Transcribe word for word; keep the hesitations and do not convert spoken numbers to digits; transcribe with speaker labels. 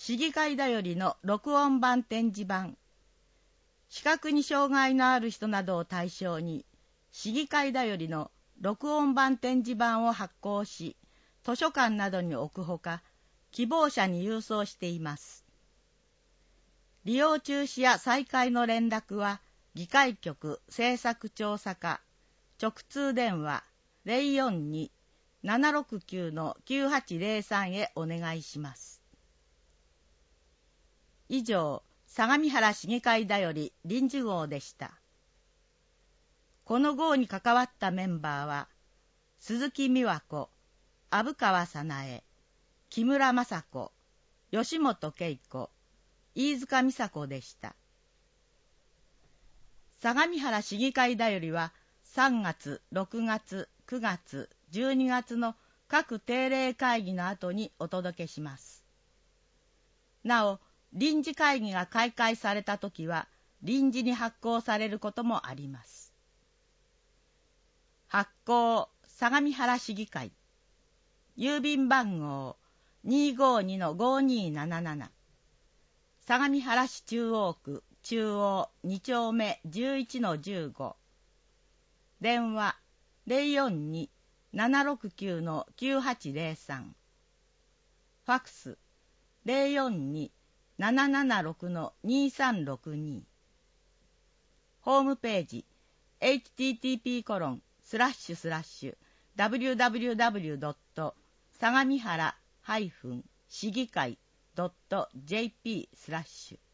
Speaker 1: 市議会だよりの録音版展示版。視覚に障害のある人などを対象に、市議会だよりの録音版展示版を発行し、図書館などに置くほか、希望者に郵送しています。利用中止や再開の連絡は、議会局政策調査課、直通電話 ゼロよんに ななろくきゅう きゅうはちゼロさん へお願いします。以上、相模原市議会だより臨時号でした。この号に関わったメンバーは、鈴木美和子、虻川早苗、木村雅子、吉本恵子、飯塚美佐子でした。相模原市議会だよりは、さんがつ、ろくがつ、くがつ、じゅうにがつの各定例会議の後にお届けします。なお、臨時会議が開会されたときは、臨時に発行されることもあります。発行、相模原市議会。郵便番号 にーごーにのごーにーなななな。相模原市中央区中央に丁目 じゅういちのじゅうご。電話 ゼロよんに ななろくきゅう きゅうはちゼロさん。ファクス ゼロよんに ななななろく にさんろくに。ホームページ エイチティーティーピーコロンスラッシュスラッシュダブリューダブリューダブリュードット相模原市議会ドットジェーピースラッシュ